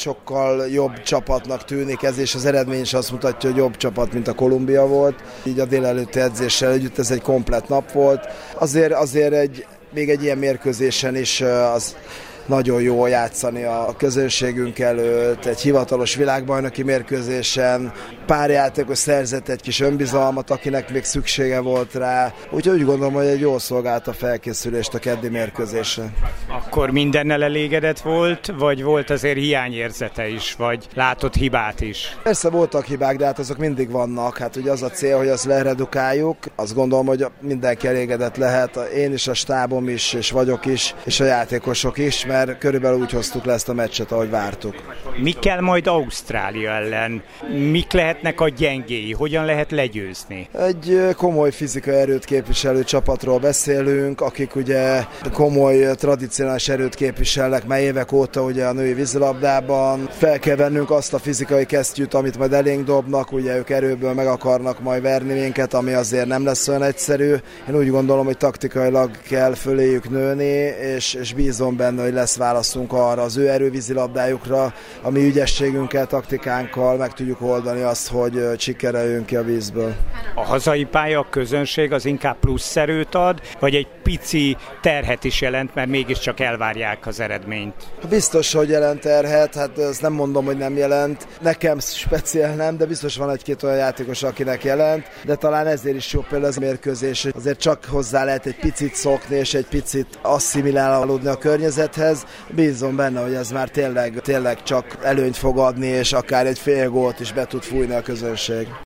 sokkal jobb csapatnak tűnik ez, és az eredmény is azt mutatja, hogy jobb csapat, mint a Kolumbia volt. Így a délelőtti edzéssel együtt ez egy komplett nap volt. Azért még egy ilyen mérkőzésen is az nagyon jó játszani a közönségünk előtt, egy hivatalos világbajnoki mérkőzésen, pár játékos szerzett egy kis önbizalmat, akinek még szüksége volt rá. Úgyhogy úgy gondolom, hogy egy jól szolgált a felkészülést a keddi mérkőzésre. Akkor mindennel elégedett volt, vagy volt azért hiányérzete is, vagy látott hibát is? Persze voltak hibák, de hát azok mindig vannak. Hát ugye az a cél, hogy azt leredukáljuk. Azt gondolom, hogy mindenki elégedett lehet. Én is, a stábom is, és vagyok is, és a játékosok is, mert körülbelül úgy hoztuk le ezt a meccset, ahogy vártuk. Mi kell majd Ausztrália ellen? Mik lehetnek a gyengéi? Hogyan lehet legyőzni? Egy komoly fizikai erőt képviselő csapatról beszélünk, akik ugye komoly tradicionális erőt képviselnek már évek óta ugye a női vízilabdában. Fel kell vennünk azt a fizikai kesztyűt, amit majd elénk dobnak, ugye ők erőből meg akarnak majd verni minket, ami azért nem lesz olyan egyszerű. Én úgy gondolom, hogy taktikailag kell föléjük nőni, és bízom benne, hogy lesz válaszunk arra az ő erővízilabdájukra, a mi ügyességünkkel, taktikánkkal meg tudjuk oldani azt, hogy csikereljünk ki a vízből. A hazai pálya, a közönség az inkább plusz erőt ad, vagy egy pici terhet is jelent, mert mégiscsak elvárják az eredményt? Biztos, hogy jelent terhet, hát ezt nem mondom, hogy nem jelent. Nekem speciál nem, de biztos van egy-két olyan játékos, akinek jelent, de talán ezért is jó például ez a mérkőzés. Azért csak hozzá lehet egy picit szokni, és egy picit asszimilálódni a környezethez. Bízom benne, hogy ez már tényleg csak előnyt fog adni, és akár egy fél gólt is be tud fújni a közönség.